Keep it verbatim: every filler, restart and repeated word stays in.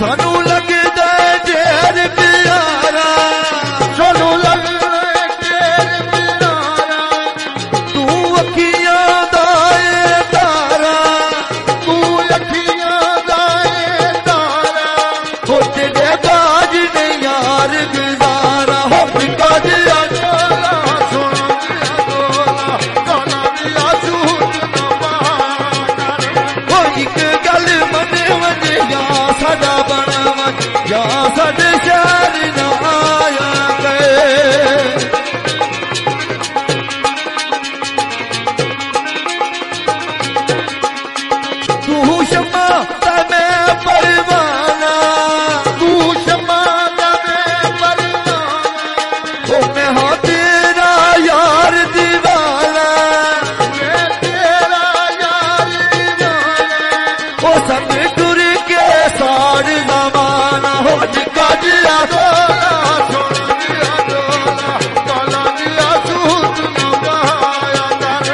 सानू लगदा ढेर प्यारा, सानू लगदा ढेर प्यारा, तू अखियां दा ए तारा, तू अखियां दा ए तारा, हो तेरे काज ने यार गुजारा, हो काज डोला सोना दिया डोला, डोला दिया झूठ ना पार कर। हो एक गल मन वज या साडा बन वज या